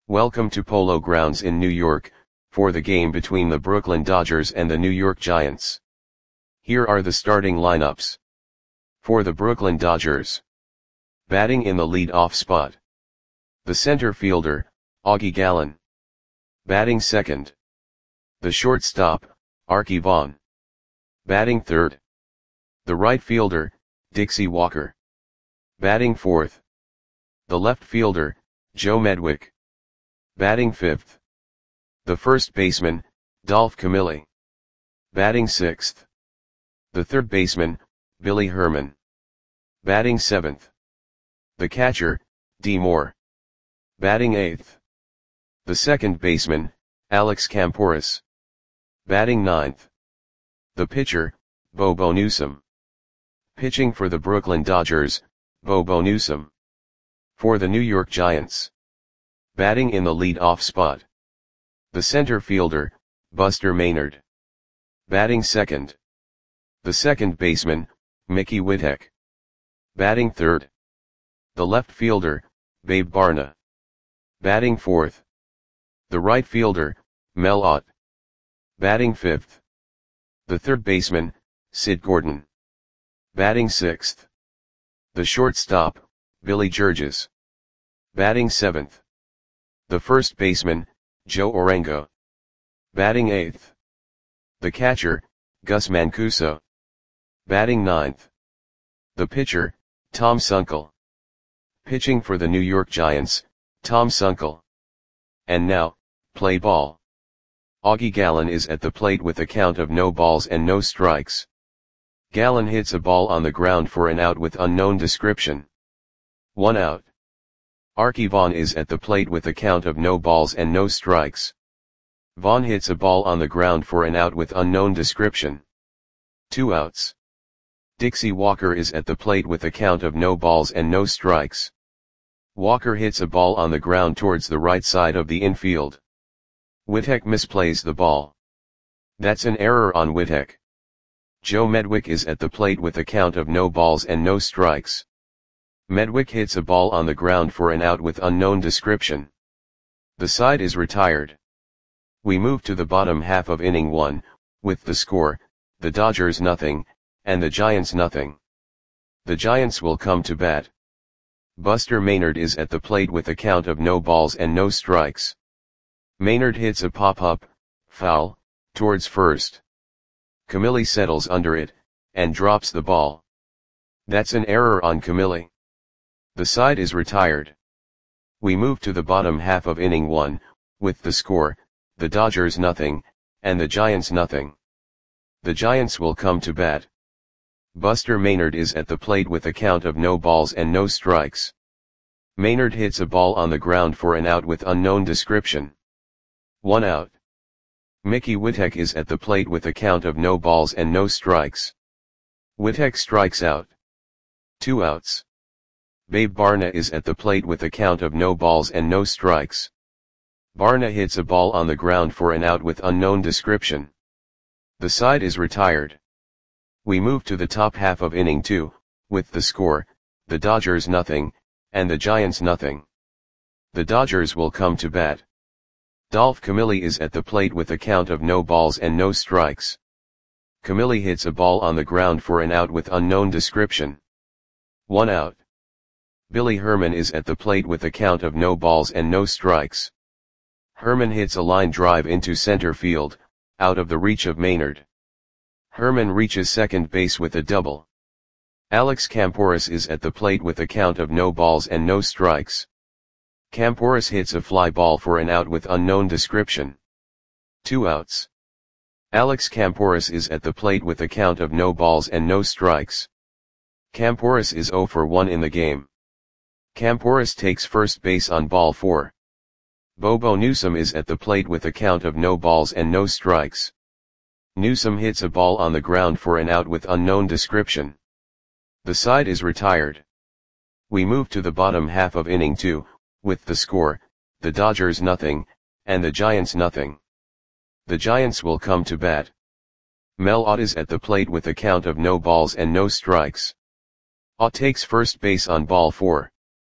Welcome to Polo Grounds in New York, for the game between the Brooklyn Dodgers and the New York Giants. Here are the starting lineups. For the Brooklyn Dodgers. Batting in the lead-off spot. The center fielder, Augie Gallen. Batting second. The shortstop, Arky Vaughan. Batting third. The right fielder, Dixie Walker. Batting fourth. The left fielder, Joe Medwick. Batting fifth. The first baseman, Dolph Camilli. Batting sixth. The third baseman, Billy Herman. Batting seventh. The catcher, D. Moore. Batting eighth. The second baseman, Alex Kamporus. Batting ninth. The pitcher, Bobo Newsom. Pitching for the Brooklyn Dodgers, Bobo Newsom. For the New York Giants. Batting in the lead-off spot. The center fielder, Buster Maynard. Batting second. The second baseman, Mickey Whittek. Batting third. The left fielder, Babe Barna. Batting fourth. The right fielder, Mel Ott. Batting fifth. The third baseman, Sid Gordon. Batting sixth. The shortstop, Billy Georges. Batting seventh. The first baseman, Joe Orengo. Batting eighth. The catcher, Gus Mancuso. Batting ninth. The pitcher, Tom Sunkel. Pitching for the New York Giants, Tom Sunkel. And now, play ball. Augie Gallen is at the plate with a count of no balls and no strikes. Gallen hits a ball on the ground for an out with unknown description. 1 out. Arky Vaughan is at the plate with a count of no balls and no strikes. Vaughan hits a ball on the ground for an out with unknown description. 2 outs. Dixie Walker is at the plate with a count of no balls and no strikes. Walker hits a ball on the ground towards the right side of the infield. Whittek misplays the ball. That's an error on Whittek. Joe Medwick is at the plate with a count of no balls and no strikes. Medwick hits a ball on the ground for an out with unknown description. The side is retired. We move to the bottom half of inning 1, with the score, the Dodgers nothing, and the Giants nothing. The Giants will come to bat. Buster Maynard is at the plate with a count of no balls and no strikes. Maynard hits a pop-up, foul, towards first. Camilli settles under it, and drops the ball. That's an error on Camilli. The side is retired. We move to the bottom half of inning 1, with the score, the Dodgers nothing, and the Giants nothing. The Giants will come to bat. Buster Maynard is at the plate with a count of no balls and no strikes. Maynard hits a ball on the ground for an out with unknown description. 1 out. Mickey Whittek is at the plate with a count of no balls and no strikes. Whittek strikes out. 2 outs. Babe Barna is at the plate with a count of no balls and no strikes. Barna hits a ball on the ground for an out with unknown description. The side is retired. We move to the top half of inning 2, with the score, the Dodgers nothing, and the Giants nothing. The Dodgers will come to bat. Dolph Camilli is at the plate with a count of no balls and no strikes. Camilli hits a ball on the ground for an out with unknown description. 1 out. Billy Herman is at the plate with a count of no balls and no strikes. Herman hits a line drive into center field, out of the reach of Maynard. Herman reaches second base with a double. Alex Kamporus is at the plate with a count of no balls and no strikes. Kamporus hits a fly ball for an out with unknown description. 2 outs. Alex Kamporus is at the plate with a count of no balls and no strikes. Kamporus is 0 for 1 in the game. Kamporus takes first base on ball 4. Bobo Newsom is at the plate with a count of no balls and no strikes. Newsom hits a ball on the ground for an out with unknown description. The side is retired. We move to the bottom half of inning 2, with the score, the Dodgers nothing, and the Giants nothing. The Giants will come to bat. Mel Ott is at the plate with a count of no balls and no strikes. Ott takes first base on ball 4.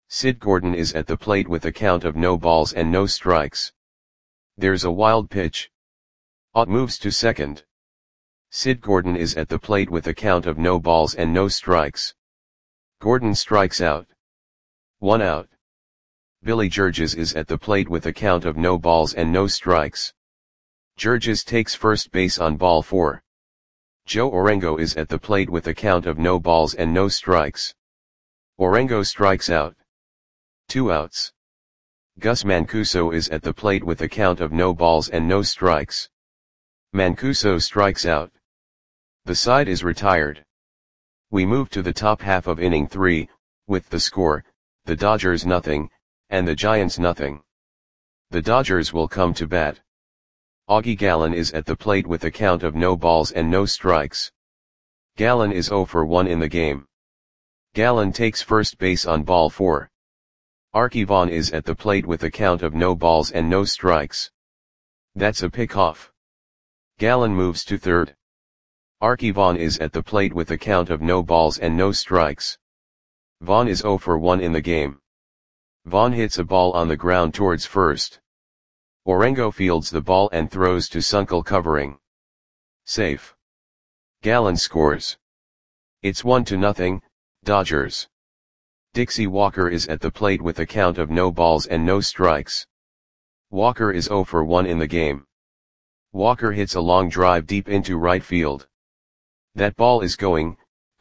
Sid Gordon is at the plate with a count of no balls and no strikes. There's a wild pitch. Ott moves to second. Sid Gordon is at the plate with a count of no balls and no strikes. Gordon strikes out. 1 out. Billy Georges is at the plate with a count of no balls and no strikes. Georges takes first base on ball 4. Joe Orengo is at the plate with a count of no balls and no strikes. Orengo strikes out. 2 outs. Gus Mancuso is at the plate with a count of no balls and no strikes. Mancuso strikes out. The side is retired. We move to the top half of inning 3, with the score, the Dodgers nothing, and the Giants nothing. The Dodgers will come to bat. Augie Gallen is at the plate with a count of no balls and no strikes. Gallen is 0 for 1 in the game. Gallen takes first base on ball 4. Arky Vaughan is at the plate with a count of no balls and no strikes. That's a pickoff. Gallen moves to third. Arky Vaughan is at the plate with a count of no balls and no strikes. Vaughan is 0 for 1 in the game. Vaughan hits a ball on the ground towards first. Orengo fields the ball and throws to Sunkel covering. Safe. Gallen scores. It's 1-0, Dodgers. Dixie Walker is at the plate with a count of no balls and no strikes. Walker is 0 for 1 in the game. Walker hits a long drive deep into right field. That ball is gone.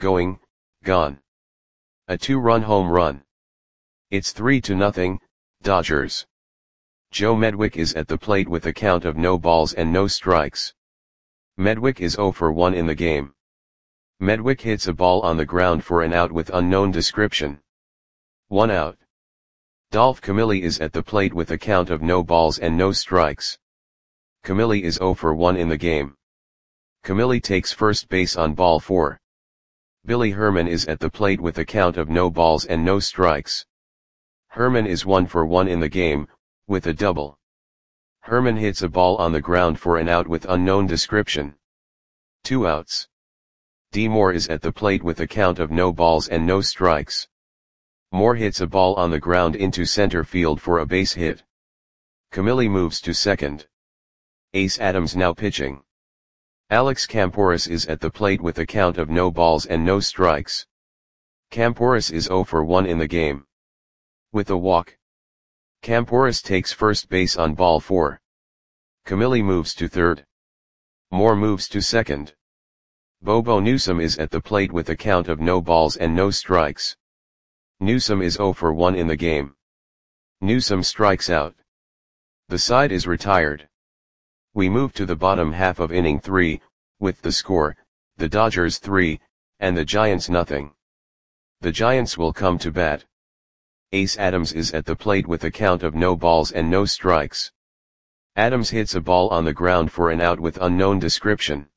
A 2-run home run. It's 3-0, Dodgers. Joe Medwick is at the plate with a count of no balls and no strikes. Medwick is 0 for 1 in the game. Medwick hits a ball on the ground for an out with unknown description. 1 out. Dolph Camilli is at the plate with a count of no balls and no strikes. Camilli is 0 for 1 in the game. Camilli takes first base on ball 4. Billy Herman is at the plate with a count of no balls and no strikes. Herman is 1 for 1 in the game, with a double. Herman hits a ball on the ground for an out with unknown description. 2 outs. D. Moore is at the plate with a count of no balls and no strikes. Moore hits a ball on the ground into center field for a base hit. Camilli moves to second. Ace Adams now pitching. Alex Camporis is at the plate with a count of no balls and no strikes. Camporis is 0 for 1 in the game. With a walk. Camporis takes first base on ball 4. Camilli moves to third. Moore moves to second. Bobo Newsom is at the plate with a count of no balls and no strikes. Newsom is 0 for 1 in the game. Newsom strikes out. The side is retired. We move to the bottom half of inning 3, with the score, the Dodgers 3, and the Giants nothing. The Giants will come to bat. Ace Adams is at the plate with a count of no balls and no strikes. Adams hits a ball on the ground for an out with unknown description.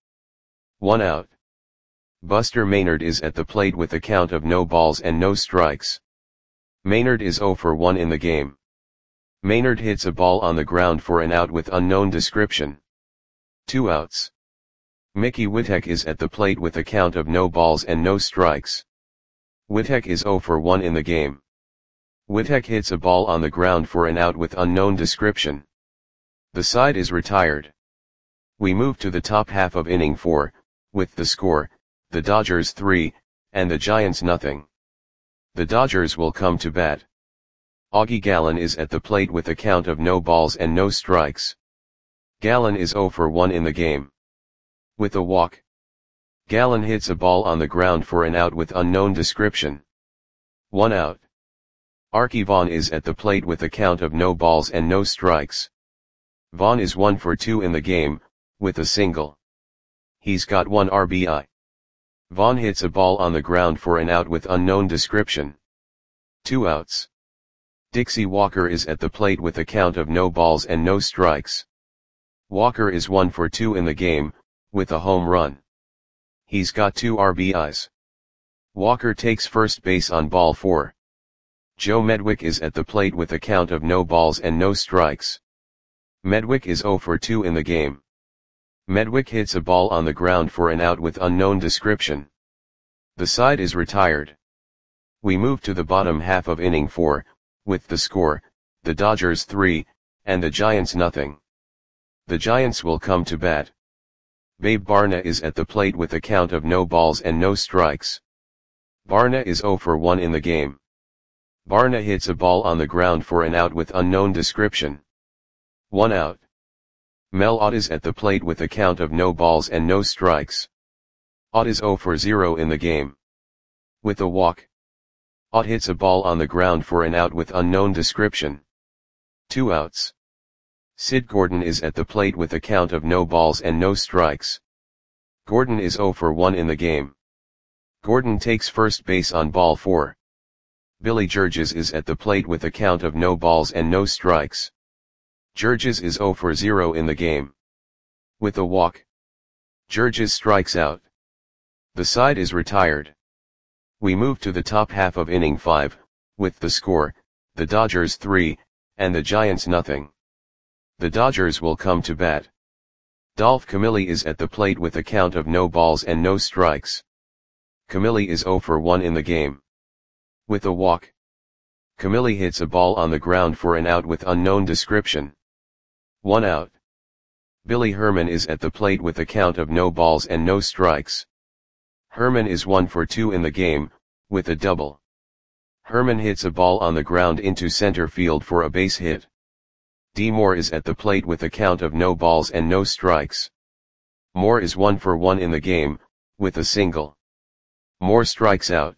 1 out. Buster Maynard is at the plate with a count of no balls and no strikes. Maynard is 0 for 1 in the game. Maynard hits a ball on the ground for an out with unknown description. 2 outs. Mickey Whitek is at the plate with a count of no balls and no strikes. Whitek is 0 for 1 in the game. Whitek hits a ball on the ground for an out with unknown description. The side is retired. We move to the top half of inning 4, with the score, the Dodgers 3, and the Giants nothing. The Dodgers will come to bat. Augie Gallen is at the plate with a count of no balls and no strikes. Gallen is 0 for 1 in the game. With a walk. Gallen hits a ball on the ground for an out with unknown description. 1 out. Arky Vaughan is at the plate with a count of no balls and no strikes. Vaughan is 1 for 2 in the game, with a single. He's got 1 RBI. Vaughan hits a ball on the ground for an out with unknown description. 2 outs. Dixie Walker is at the plate with a count of no balls and no strikes. Walker is 1 for 2 in the game, with a home run. He's got 2 RBIs. Walker takes first base on ball 4. Joe Medwick is at the plate with a count of no balls and no strikes. Medwick is 0 for 2 in the game. Medwick hits a ball on the ground for an out with unknown description. The side is retired. We move to the bottom half of inning 4, with the score, the Dodgers 3, and the Giants nothing. The Giants will come to bat. Babe Barna is at the plate with a count of no balls and no strikes. Barna is 0 for 1 in the game. Barna hits a ball on the ground for an out with unknown description. 1 out. Mel Ott is at the plate with a count of no balls and no strikes. Ott is 0 for 0 in the game. With a walk. Ott hits a ball on the ground for an out with unknown description. 2 outs. Sid Gordon is at the plate with a count of no balls and no strikes. Gordon is 0 for 1 in the game. Gordon takes first base on ball 4. Billy Georges is at the plate with a count of no balls and no strikes. Georges is 0 for 0 in the game. With a walk. Georges strikes out. The side is retired. We move to the top half of inning 5, with the score, the Dodgers 3, and the Giants nothing. The Dodgers will come to bat. Dolph Camilli is at the plate with a count of no balls and no strikes. Camilli is 0 for 1 in the game. With a walk. Camilli hits a ball on the ground for an out with unknown description. 1 out. Billy Herman is at the plate with a count of no balls and no strikes. Herman is 1 for 2 in the game, with a double. Herman hits a ball on the ground into center field for a base hit. D. Moore is at the plate with a count of no balls and no strikes. Moore is 1 for 1 in the game, with a single. Moore strikes out.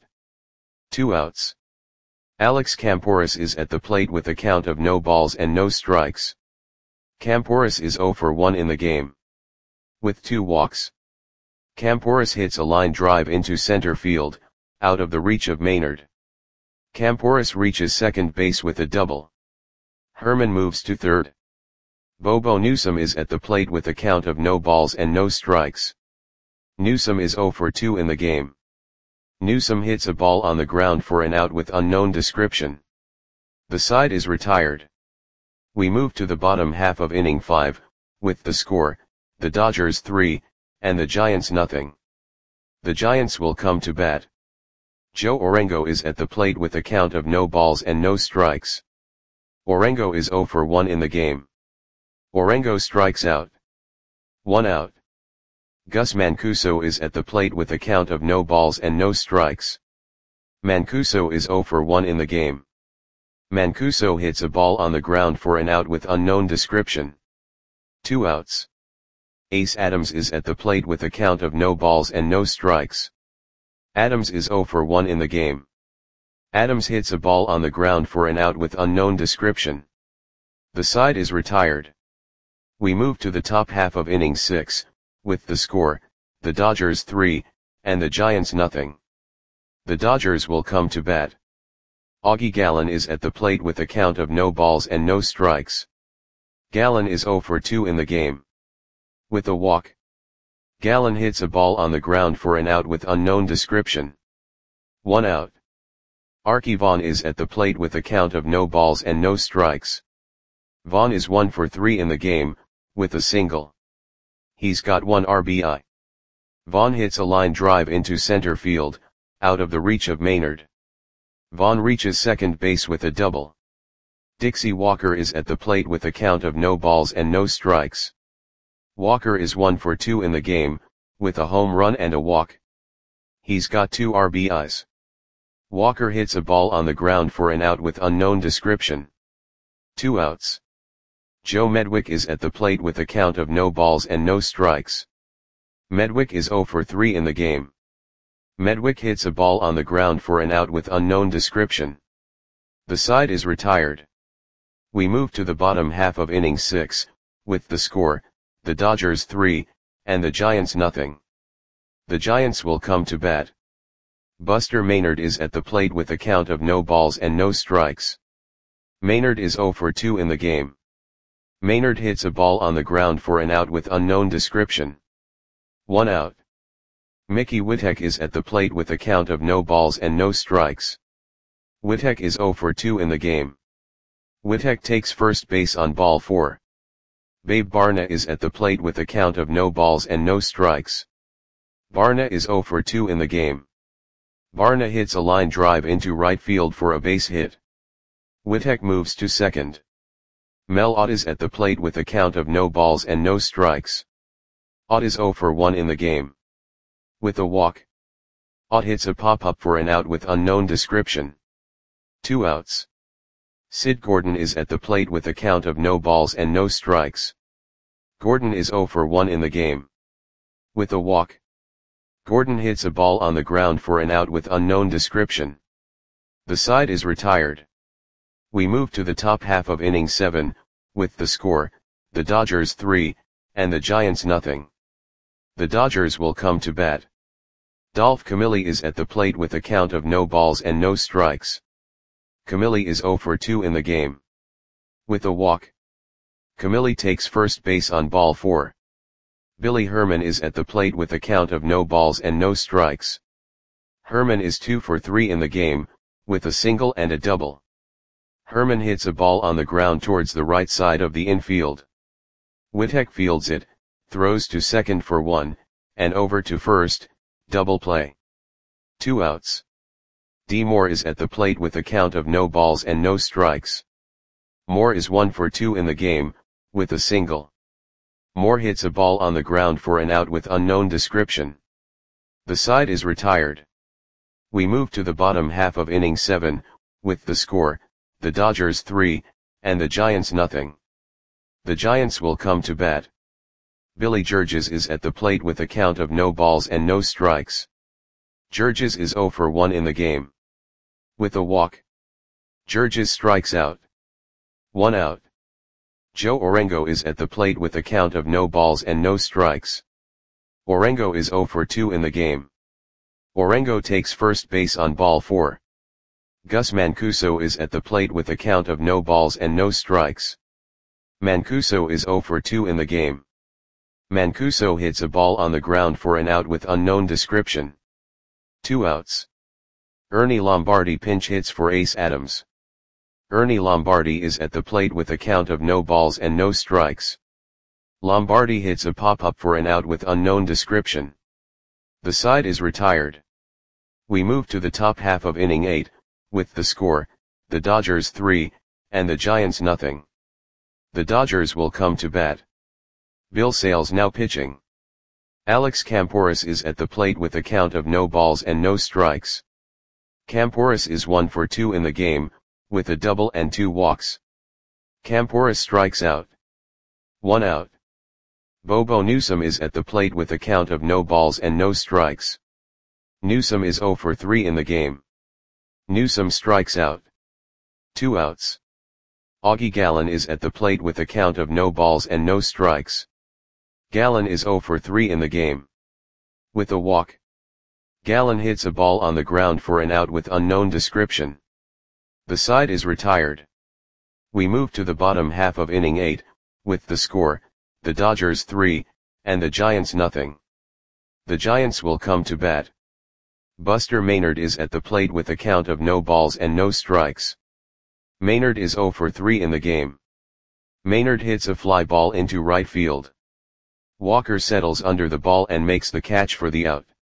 2 outs. Alex Camporis is at the plate with a count of no balls and no strikes. Camporis is 0 for 1 in the game. With 2 walks. Camporis hits a line drive into center field, out of the reach of Maynard. Camporis reaches second base with a double. Herman moves to third. Bobo Newsom is at the plate with a count of no balls and no strikes. Newsom is 0 for 2 in the game. Newsom hits a ball on the ground for an out with unknown description. The side is retired. We move to the bottom half of inning 5, with the score, the Dodgers 3, and the Giants nothing. The Giants will come to bat. Joe Orengo is at the plate with a count of no balls and no strikes. Orengo is 0 for 1 in the game. Orengo strikes out. 1 out. Gus Mancuso is at the plate with a count of no balls and no strikes. Mancuso is 0 for 1 in the game. Mancuso hits a ball on the ground for an out with unknown description. 2 outs. Ace Adams is at the plate with a count of no balls and no strikes. Adams is 0 for 1 in the game. Adams hits a ball on the ground for an out with unknown description. The side is retired. We move to the top half of inning 6, with the score, the Dodgers 3, and the Giants nothing. The Dodgers will come to bat. Augie Gallen is at the plate with a count of no balls and no strikes. Gallen is 0 for 2 in the game. With a walk. Gallen hits a ball on the ground for an out with unknown description. 1 out. Arky Vaughan is at the plate with a count of no balls and no strikes. Vaughan is 1 for 3 in the game, with a single. He's got 1 RBI. Vaughan hits a line drive into center field, out of the reach of Maynard. Vaughan reaches second base with a double. Dixie Walker is at the plate with a count of no balls and no strikes. Walker is 1 for 2 in the game, with a home run and a walk. He's got 2 RBIs. Walker hits a ball on the ground for an out with unknown description. 2 outs. Joe Medwick is at the plate with a count of no balls and no strikes. Medwick is 0 for 3 in the game. Medwick hits a ball on the ground for an out with unknown description. The side is retired. We move to the bottom half of inning 6, with the score, the Dodgers 3, and the Giants nothing. The Giants will come to bat. Buster Maynard is at the plate with a count of no balls and no strikes. Maynard is 0 for 2 in the game. Maynard hits a ball on the ground for an out with unknown description. 1 out. Mickey Whitek is at the plate with a count of no balls and no strikes. Whitek is 0 for 2 in the game. Whitek takes first base on ball 4. Babe Barna is at the plate with a count of no balls and no strikes. Barna is 0 for 2 in the game. Barna hits a line drive into right field for a base hit. Wittek moves to second. Mel Ott is at the plate with a count of no balls and no strikes. Ott is 0 for 1 in the game. With a walk, Ott hits a pop-up for an out with unknown description. 2 outs. Sid Gordon is at the plate with a count of no balls and no strikes. Gordon is 0 for 1 in the game. With a walk, Gordon hits a ball on the ground for an out with unknown description. The side is retired. We move to the top half of inning 7, with the score, the Dodgers 3, and the Giants nothing. The Dodgers will come to bat. Dolph Camilli is at the plate with a count of no balls and no strikes. Camilli is 0 for 2 in the game. With a walk, Camilli takes first base on ball 4. Billy Herman is at the plate with a count of no balls and no strikes. Herman is 2 for 3 in the game, with a single and a double. Herman hits a ball on the ground towards the right side of the infield. Wittek fields it, throws to second for 1, and over to first, double play. 2 outs. D. Moore is at the plate with a count of no balls and no strikes. Moore is 1 for 2 in the game, with a single. Moore hits a ball on the ground for an out with unknown description. The side is retired. We move to the bottom half of inning 7, with the score, the Dodgers 3, and the Giants nothing. The Giants will come to bat. Billy Georges is at the plate with a count of no balls and no strikes. Georges is 0 for 1 in the game. With a walk, Georges strikes out. 1 out. Joe Orengo is at the plate with a count of no balls and no strikes. Orengo is 0 for 2 in the game. Orengo takes first base on ball 4. Gus Mancuso is at the plate with a count of no balls and no strikes. Mancuso is 0 for 2 in the game. Mancuso hits a ball on the ground for an out with unknown description. 2 outs. Ernie Lombardi pinch hits for Ace Adams. Ernie Lombardi is at the plate with a count of no balls and no strikes. Lombardi hits a pop-up for an out with unknown description. The side is retired. We move to the top half of inning 8, with the score, the Dodgers 3, and the Giants nothing. The Dodgers will come to bat. Bill Sales now pitching. Alex Camporis is at the plate with a count of no balls and no strikes. Camporis is 1 for 2 in the game, with a double and 2 walks. Camporis strikes out. 1 out. Bobo Newsom is at the plate with a count of no balls and no strikes. Newsom is 0 for 3 in the game. Newsom strikes out. 2 outs. Augie Gallen is at the plate with a count of no balls and no strikes. Gallen is 0 for 3 in the game. With a walk, Gallen hits a ball on the ground for an out with unknown description. The side is retired. We move to the bottom half of inning 8, with the score, the Dodgers 3, and the Giants nothing. The Giants will come to bat. Buster Maynard is at the plate with a count of no balls and no strikes. Maynard is 0 for 3 in the game. Maynard hits a fly ball into right field. Walker settles under the ball and makes the catch for the out.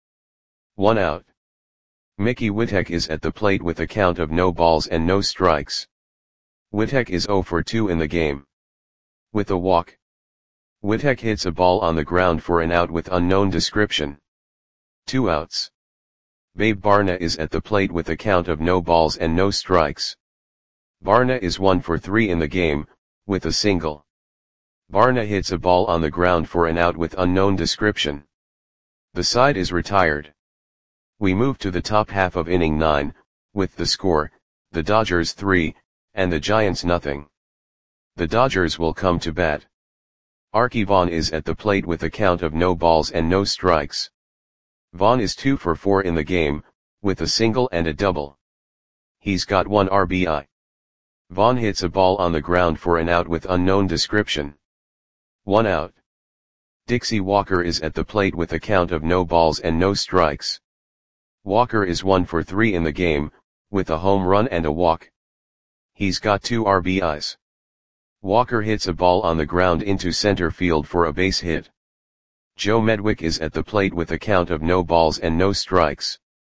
1 out. Mickey Wittek is at the plate with a count of no balls and no strikes. Wittek is 0 for 2 in the game. With a walk, Wittek hits a ball on the ground for an out with unknown description. 2 outs. Babe Barna is at the plate with a count of no balls and no strikes. Barna is 1 for 3 in the game, with a single. Barna hits a ball on the ground for an out with unknown description. The side is retired. We move to the top half of inning 9, with the score, the Dodgers 3, and the Giants nothing. The Dodgers will come to bat. Archie Vaughn is at the plate with a count of no balls and no strikes. Vaughn is 2 for 4 in the game, with a single and a double. He's got 1 RBI. Vaughn hits a ball on the ground for an out with unknown description. 1 out. Dixie Walker is at the plate with a count of no balls and no strikes. Walker is 1 for 3 in the game, with a home run and a walk. He's got 2 RBIs. Walker hits a ball on the ground into center field for a base hit. Joe Medwick is at the plate with a count of no balls and no strikes.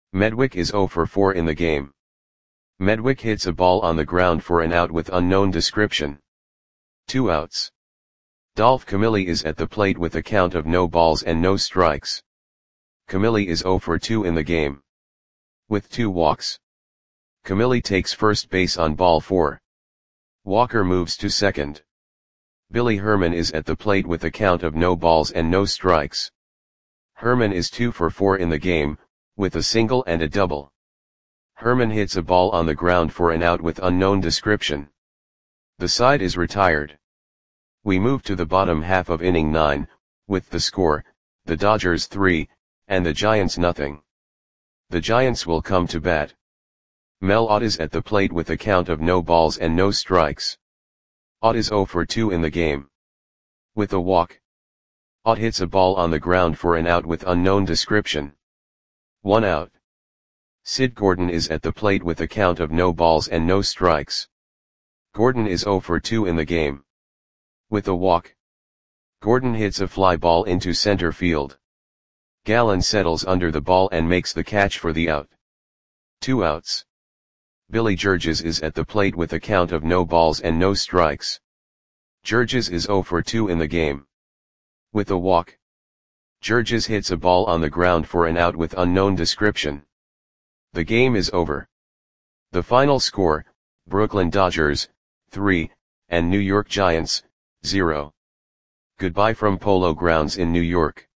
Medwick is 0 for 4 in the game. Medwick hits a ball on the ground for an out with unknown description. 2 outs. Dolph Camilli is at the plate with a count of no balls and no strikes. Camilli is 0 for 2 in the game. With 2 walks. Camilli takes first base on ball 4. Walker moves to second. Billy Herman is at the plate with a count of no balls and no strikes. Herman is 2 for 4 in the game, with a single and a double. Herman hits a ball on the ground for an out with unknown description. The side is retired. We move to the bottom half of inning 9, with the score, the Dodgers 3, and the Giants nothing. The Giants will come to bat. Mel Ott is at the plate with a count of no balls and no strikes. Ott is 0 for 2 in the game. With a walk. Ott hits a ball on the ground for an out with unknown description. 1 out. Sid Gordon is at the plate with a count of no balls and no strikes. Gordon is 0 for 2 in the game. With a walk. Gordon hits a fly ball into center field. Gallen settles under the ball and makes the catch for the out. 2 outs. Billy Georges is at the plate with a count of no balls and no strikes. Georges is 0 for 2 in the game. With a walk. Georges hits a ball on the ground for an out with unknown description. The game is over. The final score, Brooklyn Dodgers, 3, and New York Giants, 0. Goodbye from Polo Grounds in New York.